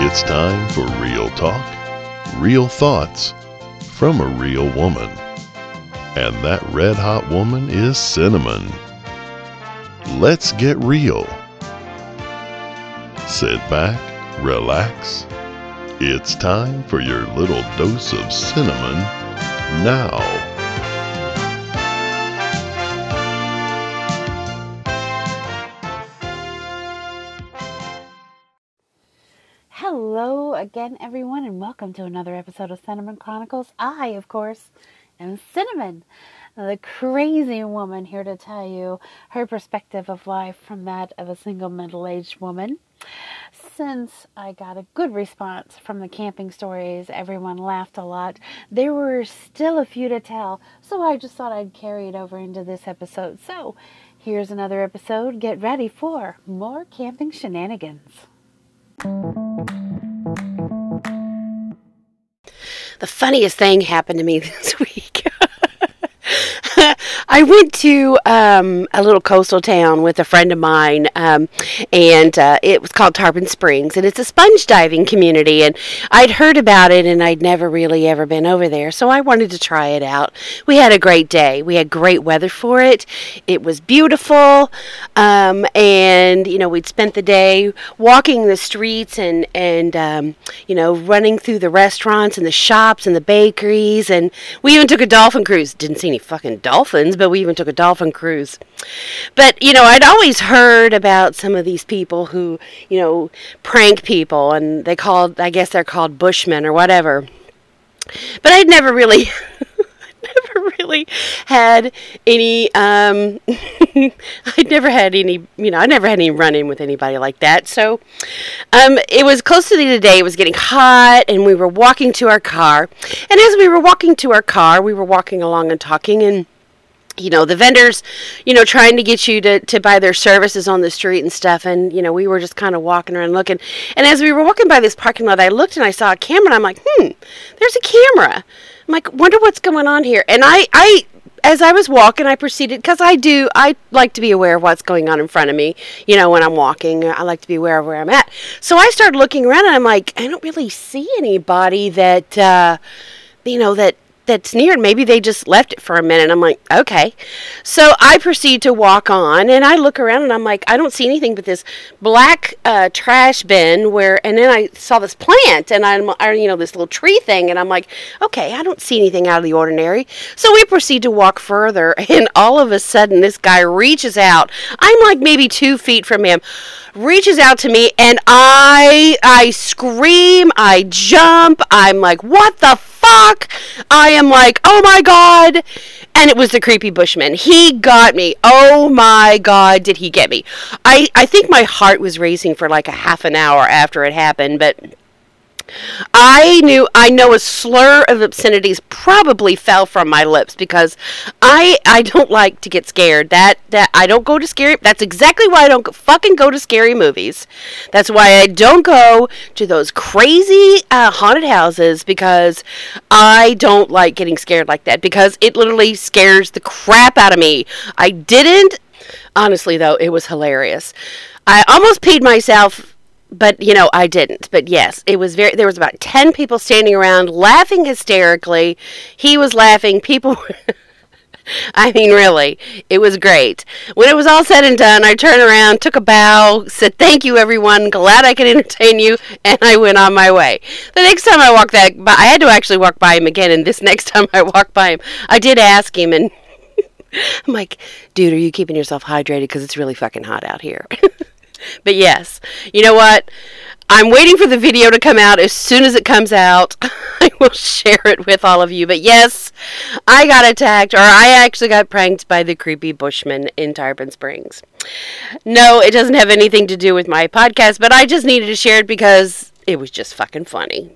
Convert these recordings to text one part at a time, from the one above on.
It's time for real talk, real thoughts, from a real woman. And that red hot woman is Cinnamon. Let's get real. Sit back, relax. It's time for your little dose of cinnamon now. Hello again, everyone, and welcome to another episode of Cinnamon Chronicles. I, of course, am Cinnamon, the crazy woman here to tell you her perspective of life from that of a single middle-aged woman. Since I got a good response from the camping stories, everyone laughed a lot, there were still a few to tell, so I just thought I'd carry it over into this episode. So, here's another episode. Get ready for more camping shenanigans. The funniest thing happened to me this week. I went to a little coastal town with a friend of mine, and it was called Tarpon Springs, and it's a sponge diving community, and I'd heard about it, and I'd never really ever been over there, so I wanted to try it out. We had a great day. We had great weather for it. It was beautiful, and, you know, we'd spent the day walking the streets and you know, running through the restaurants and the shops and the bakeries, and we even took a dolphin cruise. Didn't see any fucking dolphins, but we even took a dolphin cruise. But, you know, I'd always heard about some of these people who, you know, prank people, and I guess they're called bushmen or whatever. But I'd never really had any, I'd never had any, you know, I never had any run-in with anybody like that. So, it was close to the end of the day. It was getting hot, and we were walking to our car. And as we were walking to our car, we were walking along and talking, and you know, the vendors, you know, trying to get you to buy their services on the street and stuff. And, you know, we were just kind of walking around looking. And as we were walking by this parking lot, I looked and I saw a camera, and I'm like, there's a camera. I'm like, wonder what's going on here. And as I was walking, I proceeded, because I like to be aware of what's going on in front of me. You know, when I'm walking, I like to be aware of where I'm at. So I started looking around, and I'm like, I don't really see anybody that, you know, that's near. Maybe they just left it for a minute. I'm like, okay. So I proceed to walk on, and I look around, and I'm like, I don't see anything but this black trash bin and then I saw this plant, and you know, this little tree thing, and I'm like, okay, I don't see anything out of the ordinary. So we proceed to walk further, and all of a sudden, this guy reaches out. I'm like maybe 2 feet from him, reaches out to me, and I scream, I jump, I'm like, what the fuck? I am like, oh my god. And it was the creepy bushman. He got me. Oh my god, did he get me. I think my heart was racing for like a half an hour after it happened, but I know a slur of obscenities probably fell from my lips, because I don't like to get scared. That I don't go to scary. That's exactly why I don't fucking go to scary movies. That's why I don't go to those crazy haunted houses, because I don't like getting scared like that, because it literally scares the crap out of me. I didn't. Honestly, though, it was hilarious. I almost peed myself. But, you know, I didn't. But yes, there was about 10 people standing around laughing hysterically. He was laughing. People I mean, really, it was great. When it was all said and done, I turned around, took a bow, said, thank you, everyone. Glad I could entertain you. And I went on my way. The next time I walked back by, I had to actually walk by him again. And this next time I walked by him, I did ask him, and I'm like, dude, are you keeping yourself hydrated? Because it's really fucking hot out here. But yes, you know what? I'm waiting for the video to come out. As soon as it comes out, I will share it with all of you. But yes, I got attacked, or I actually got pranked by the creepy bushman in Tarpon Springs. No, it doesn't have anything to do with my podcast, but I just needed to share it because it was just fucking funny.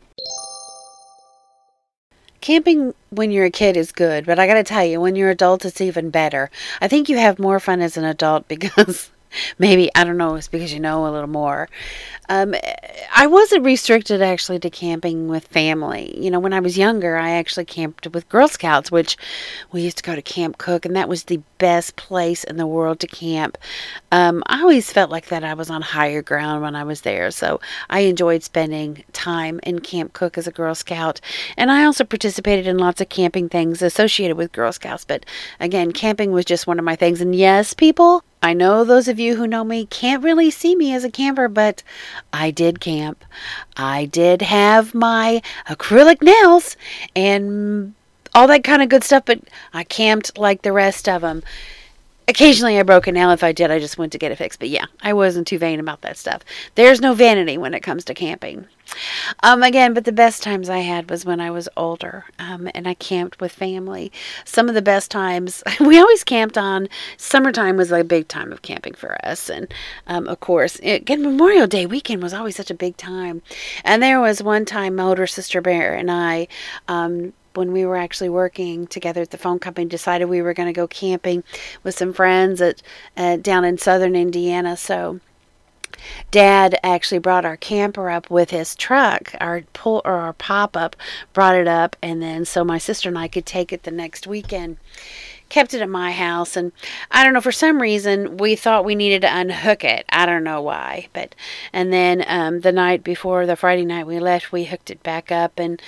Camping when you're a kid is good, but I gotta tell you, when you're an adult, it's even better. I think you have more fun as an adult because... maybe, I don't know, it's because you know a little more. I wasn't restricted actually to camping with family. You know, when I was younger, I actually camped with Girl Scouts, which we used to go to Camp Cook, and that was the best place in the world to camp. I always felt like that I was on higher ground when I was there, so I enjoyed spending time in Camp Cook as a Girl Scout. And I also participated in lots of camping things associated with Girl Scouts, but again, camping was just one of my things. And yes, people, I know those of you who know me can't really see me as a camper, but I did camp. I did have my acrylic nails and all that kind of good stuff, but I camped like the rest of them. Occasionally I broke a nail. If I did, I just went to get it fixed. But yeah, I wasn't too vain about that stuff. There's no vanity when it comes to camping. Again, but the best times I had was when I was older, and I camped with family. Some of the best times, we always camped on, summertime was a big time of camping for us. And, of course, again, Memorial Day weekend was always such a big time. And there was one time my older sister Bear and I, when we were actually working together at the phone company, decided we were going to go camping with some friends down in southern Indiana. So Dad actually brought our camper up with his truck. Our pop-up brought it up, and then so my sister and I could take it the next weekend. Kept it at my house, and I don't know, for some reason we thought we needed to unhook it. I don't know why, and then the night before, the Friday night we left, we hooked it back up, and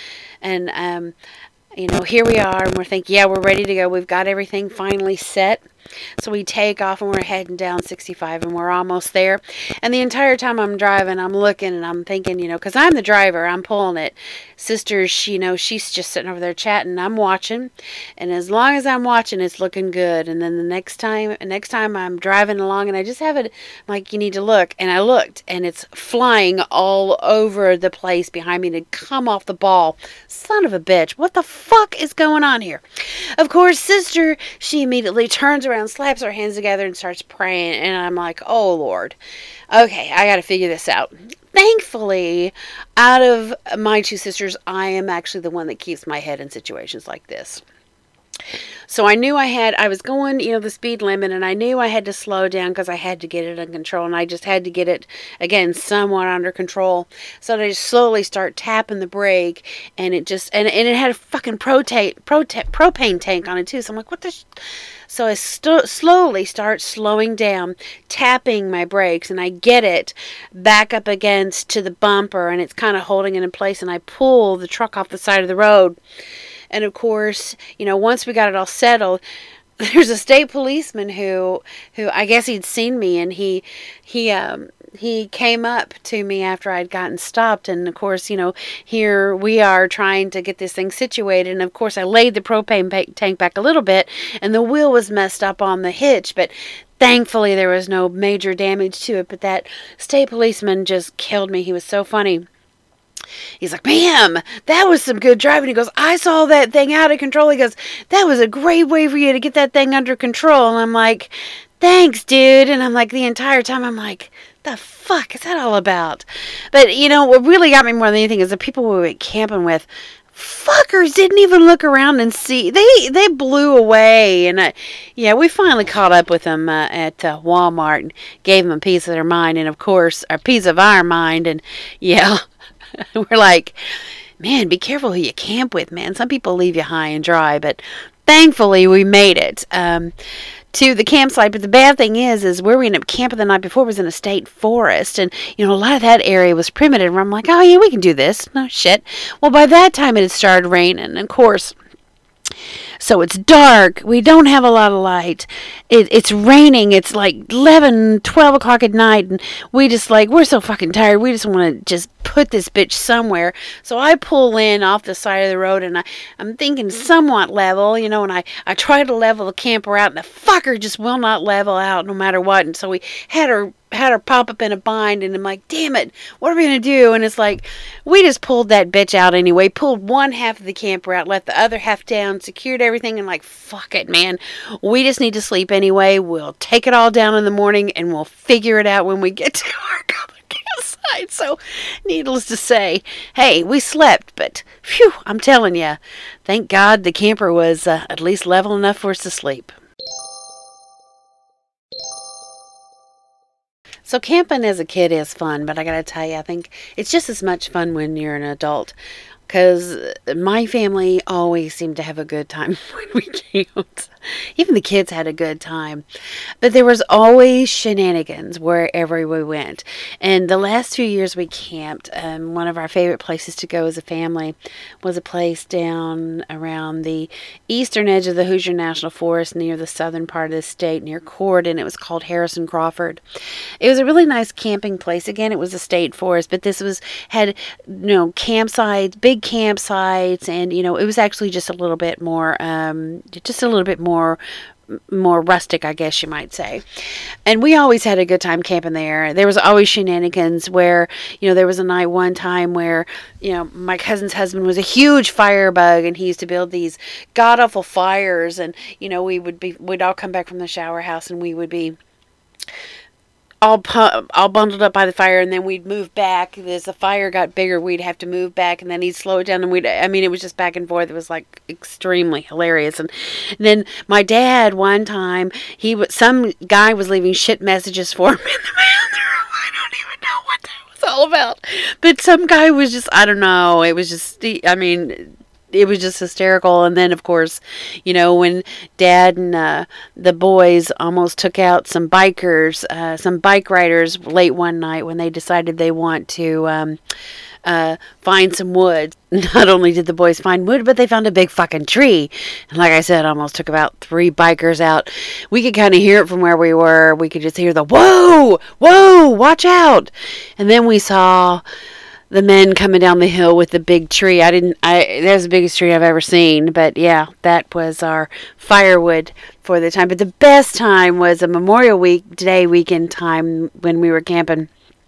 you know, here we are, and we're thinking, yeah, we're ready to go. We've got everything finally set. So we take off, and we're heading down 65, and we're almost there. And the entire time I'm driving, I'm looking, and I'm thinking, you know, because I'm the driver, I'm pulling it. Sister, she's just sitting over there chatting. I'm watching, and as long as I'm watching, it's looking good. And then the next time I'm driving along, and I just have it like, you need to look. And I looked, and it's flying all over the place behind me to come off the ball. Son of a bitch, what the fuck is going on here? Of course, Sister, she immediately turns around, slaps her hands together, and starts praying. And I'm like, oh Lord, okay, I gotta figure this out. Thankfully, out of my two sisters, I am actually the one that keeps my head in situations like this. So I knew I was going, you know, the speed limit, and I knew I had to slow down because I had to get it under control, and I just had to get it, again, somewhat under control. So I just slowly start tapping the brake, and it just, and it had a fucking propane tank on it too. So I'm like, what the So I slowly start slowing down, tapping my brakes, and I get it back up against to the bumper, and it's kind of holding it in place, and I pull the truck off the side of the road. And of course, you know, once we got it all settled, there's a state policeman who I guess he'd seen me, and he came up to me after I'd gotten stopped. And of course, you know, here we are trying to get this thing situated. And of course, I laid the propane tank back a little bit, and the wheel was messed up on the hitch, but thankfully there was no major damage to it. But that state policeman just killed me. He was so funny. He's like, ma'am, that was some good driving. He goes, I saw that thing out of control. He goes, that was a great way for you to get that thing under control. And I'm like, thanks, dude. And I'm like, the entire time, I'm like, the fuck is that all about? But, you know, what really got me more than anything is the people we went camping with, fuckers didn't even look around and see. They blew away. And yeah, we finally caught up with them at Walmart and gave them a piece of their mind, and of course a piece of our mind. And yeah, we're like, man, be careful who you camp with, man. Some people leave you high and dry. But thankfully we made it to the campsite. But the bad thing is where we ended up camping the night before was in a state forest, and you know, a lot of that area was primitive. I'm like, oh yeah, we can do this. No shit. Well, by that time it had started raining, and of course, so it's dark. We don't have a lot of light. It's raining. It's like 11, 12 o'clock at night, and we're so fucking tired. We just want to just put this bitch somewhere. So I pull in off the side of the road, and I'm thinking somewhat level, you know, and I try to level the camper out, and the fucker just will not level out no matter what. And so we had her pop up in a bind, and I'm like, damn it, what are we going to do? And it's like, we just pulled that bitch out anyway, pulled one half of the camper out, left the other half down, secured everything, and like, fuck it, man. We just need to sleep anyway. We'll take it all down in the morning, and we'll figure it out when we get to our campsite. So, needless to say, hey, we slept, but phew, I'm telling you, thank God the camper was at least level enough for us to sleep. So camping as a kid is fun, but I gotta tell you, I think it's just as much fun when you're an adult. because my family always seemed to have a good time when we camped. Even the kids had a good time. But there was always shenanigans wherever we went. And the last 2 years we camped, one of our favorite places to go as a family was a place down around the eastern edge of the Hoosier National Forest near the southern part of the state, near Cord, and it was called Harrison Crawford. It was a really nice camping place. Again, it was a state forest, but this had campsites, big campsites, and it was actually just a little bit more more rustic, I guess you might say. And we always had a good time camping there. There was always shenanigans where, there was a night one time where, my cousin's husband was a huge firebug, and he used to build these god-awful fires, and, we'd all come back from the shower house, and we would be all bundled up by the fire, and then we'd move back. As the fire got bigger, we'd have to move back, and then he'd slow it down, and it was just back and forth. It was like extremely hilarious. And then my dad, one time, some guy was leaving shit messages for him in the bathroom. I don't even know what that was all about. But some guy was just, I don't know, it was just, it was just hysterical. And then, of course, when Dad and the boys almost took out some bikers, some bike riders late one night when they decided they want to find some wood. Not only did the boys find wood, but they found a big fucking tree. And like I said, almost took about 3 bikers out. We could kind of hear it from where we were. We could just hear the, whoa, whoa, watch out. And then we saw the men coming down the hill with the big tree. That's the biggest tree I've ever seen. But yeah, that was our firewood for the time. But the best time was a Memorial Day weekend time when we were camping.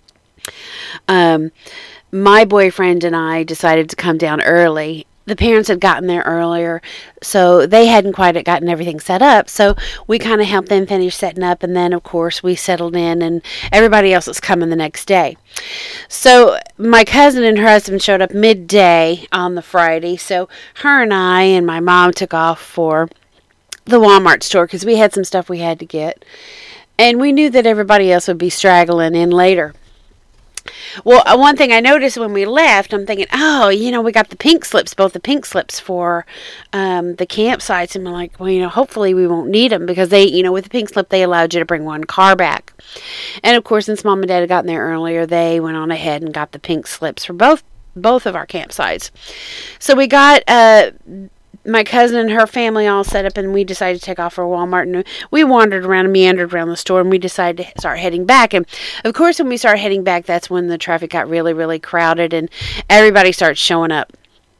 My boyfriend and I decided to come down early. The parents had gotten there earlier, so they hadn't quite gotten everything set up. So we kind of helped them finish setting up, and then, of course, we settled in, and everybody else was coming the next day. So my cousin and her husband showed up midday on the Friday, so her and I and my mom took off for the Walmart store because we had some stuff we had to get, and we knew that everybody else would be straggling in later. Well, one thing I noticed when we left, I'm thinking, we got the pink slips, both the pink slips for the campsites. And I'm like, well, hopefully we won't need them because they, with the pink slip, they allowed you to bring one car back. And of course, since Mom and Dad had gotten there earlier, they went on ahead and got the pink slips for both of our campsites. So we got my cousin and her family all set up, and we decided to take off for Walmart, and we wandered around and meandered around the store, and we decided to start heading back. And of course, when we started heading back, that's when the traffic got really, really crowded, and everybody started showing up.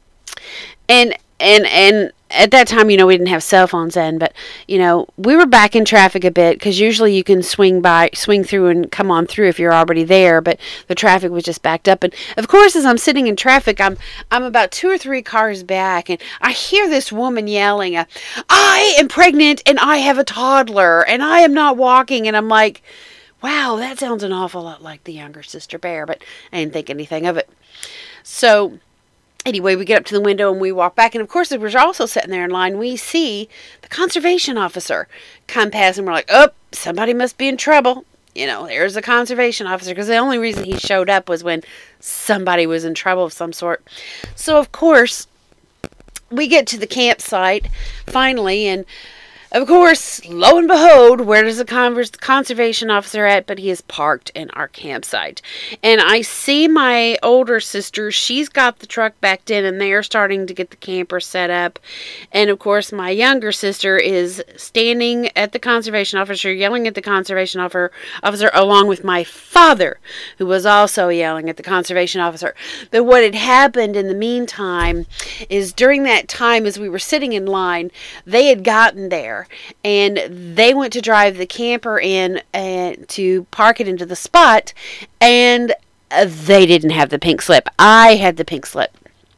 And at that time, we didn't have cell phones then, but, we were back in traffic a bit because usually you can swing through and come on through if you're already there, but the traffic was just backed up. And of course, as I'm sitting in traffic, I'm about 2 or 3 cars back, and I hear this woman yelling, I am pregnant and I have a toddler and I am not walking. And I'm like, wow, that sounds an awful lot like the younger Sister Bear, but I didn't think anything of it. So anyway, we get up to the window and we walk back. And of course, as we're also sitting there in line, we see the conservation officer come past, and we're like, oh, somebody must be in trouble. There's a conservation officer, because the only reason he showed up was when somebody was in trouble of some sort. So, of course, we get to the campsite finally, and of course, lo and behold, where does the conservation officer at? But he is parked in our campsite. And I see my older sister. She's got the truck backed in, and they are starting to get the camper set up. And of course, my younger sister is standing at the conservation officer, yelling at the conservation officer, along with my father, who was also yelling at the conservation officer. But what had happened in the meantime is during that time, as we were sitting in line, they had gotten there. And they went to drive the camper in and to park it into the spot, and they didn't have the pink slip. I had the pink slip.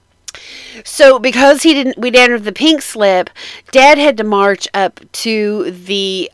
So because we'd entered the pink slip, Dad had to march up to the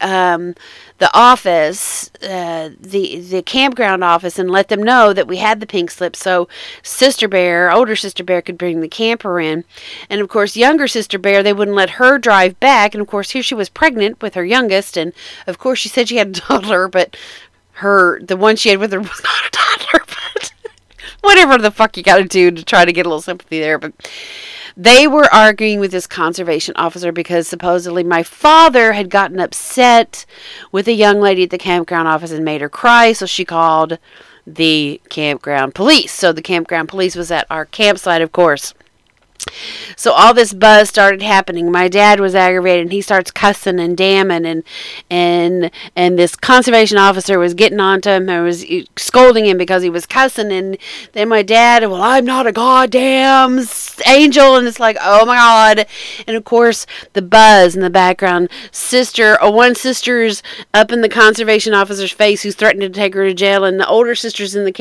office, the campground office, and let them know that we had the pink slip, so older Sister Bear, could bring the camper in. And of course, younger Sister Bear, they wouldn't let her drive back. And of course, here she was pregnant with her youngest, and of course, she said she had a toddler, but the one she had with her was not a toddler, but whatever the fuck you gotta do to try to get a little sympathy there. But they were arguing with this conservation officer because supposedly my father had gotten upset with a young lady at the campground office and made her cry, so she called the campground police. So the campground police was at our campsite, of course. So all this buzz started happening. My dad was aggravated, and he starts cussing and damning, and this conservation officer was getting onto him and was scolding him because he was cussing. And then my dad, well, I'm not a goddamn angel, and it's like, oh my God. And of course, the buzz in the background. One sister's up in the conservation officer's face, who's threatening to take her to jail, and the older sister's in the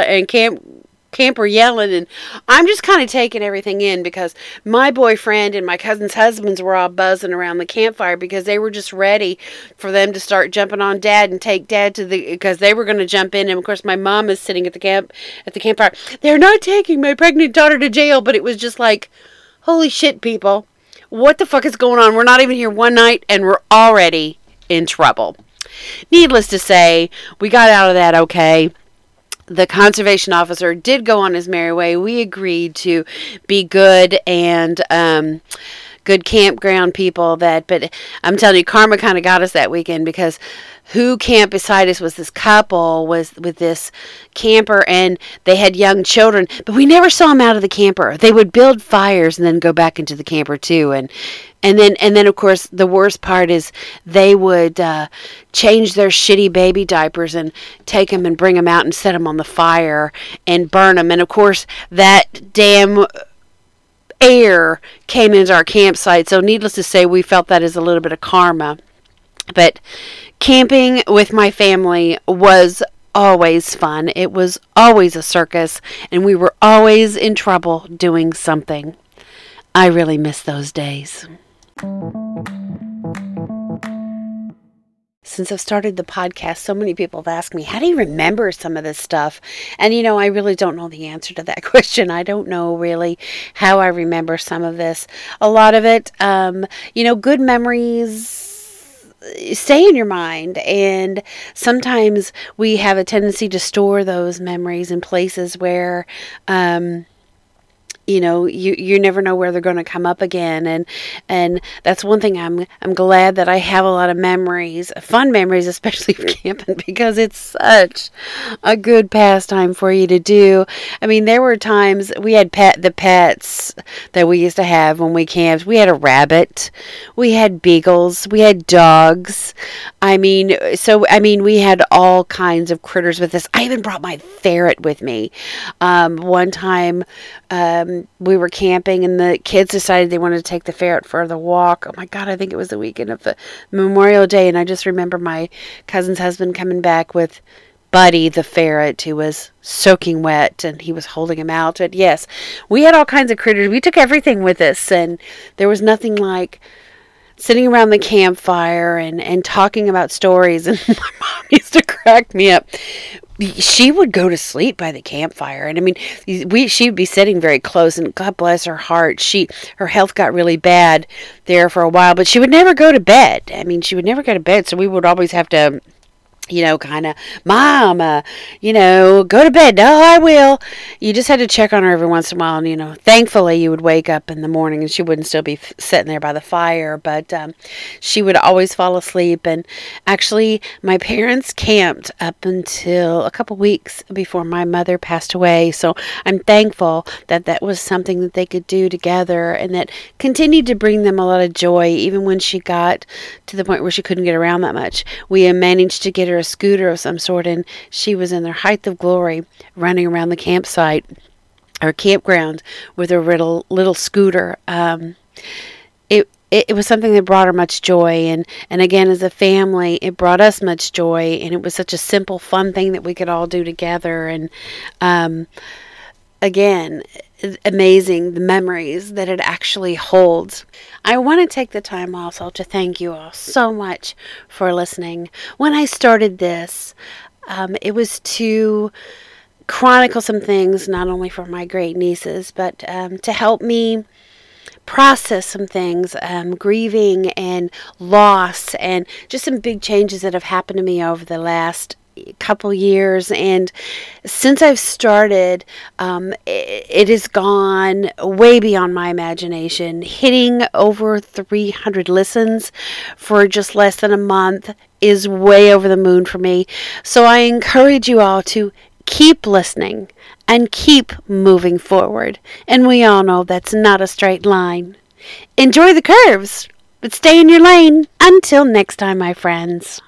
camper yelling, and I'm just kind of taking everything in because my boyfriend and my cousin's husbands were all buzzing around the campfire because they were just ready for them to start jumping on Dad and take Dad because they were going to jump in. And of course my mom is sitting at the campfire. They're not taking my pregnant daughter to jail. But it was just like, holy shit, people, what the fuck is going on? We're not even here one night and we're already in trouble. Needless to say, we got out of that okay. The conservation officer did go on his merry way. We agreed to be good and good campground people. But I'm telling you, karma kind of got us that weekend because who camped beside us was this couple with this camper, and they had young children. But we never saw them out of the camper. They would build fires and then go back into the camper too. And then of course the worst part is they would change their shitty baby diapers and take them and bring them out and set them on the fire and burn them. And of course that damn air came into our campsite. So needless to say, we felt that as a little bit of karma. But camping with my family was always fun. It was always a circus, and we were always in trouble doing something. I really miss those days. Since I've started the podcast, so many people have asked me, how do you remember some of this stuff? And, I really don't know the answer to that question. I don't know really how I remember some of this. A lot of it, good memories stay in your mind, and sometimes we have a tendency to store those memories in places where you never know where they're going to come up again, and that's one thing I'm glad that I have a lot of memories, fun memories, especially of camping, because it's such a good pastime for you to do. I mean, there were times we had the pets that we used to have when we camped. We had a rabbit, we had beagles, we had dogs. We had all kinds of critters with us. I even brought my ferret with me. One time, we were camping and the kids decided they wanted to take the ferret for the walk. Oh my God, I think it was the weekend of the Memorial Day. And I just remember my cousin's husband coming back with Buddy, the ferret, who was soaking wet, and he was holding him out. But yes, we had all kinds of critters. We took everything with us, and there was nothing like sitting around the campfire and talking about stories. And my mom used to crack me up. She would go to sleep by the campfire, and she would be sitting very close, and God bless her heart, her health got really bad there for a while, but she would never go to bed. She would never go to bed, so we would always have to kind of, Mom, go to bed. No, I will. You just had to check on her every once in a while. And, thankfully you would wake up in the morning and she wouldn't still be sitting there by the fire. But she would always fall asleep. And actually, my parents camped up until a couple weeks before my mother passed away. So I'm thankful that that was something that they could do together and that continued to bring them a lot of joy, even when she got to the point where she couldn't get around that much. We managed to get her a scooter of some sort, and she was in their height of glory running around the campsite or campground with her little scooter. It was something that brought her much joy, and again, as a family, it brought us much joy, and it was such a simple, fun thing that we could all do together. And again, amazing the memories that it actually holds. I want to take the time also to thank you all so much for listening. When I started this, it was to chronicle some things, not only for my great nieces, but to help me process some things, grieving and loss, and just some big changes that have happened to me over the last couple years, and since I've started, it has gone way beyond my imagination. Hitting over 300 listens for just less than a month is way over the moon for me. So I encourage you all to keep listening and keep moving forward. And we all know that's not a straight line. Enjoy the curves, but stay in your lane. Until next time, my friends.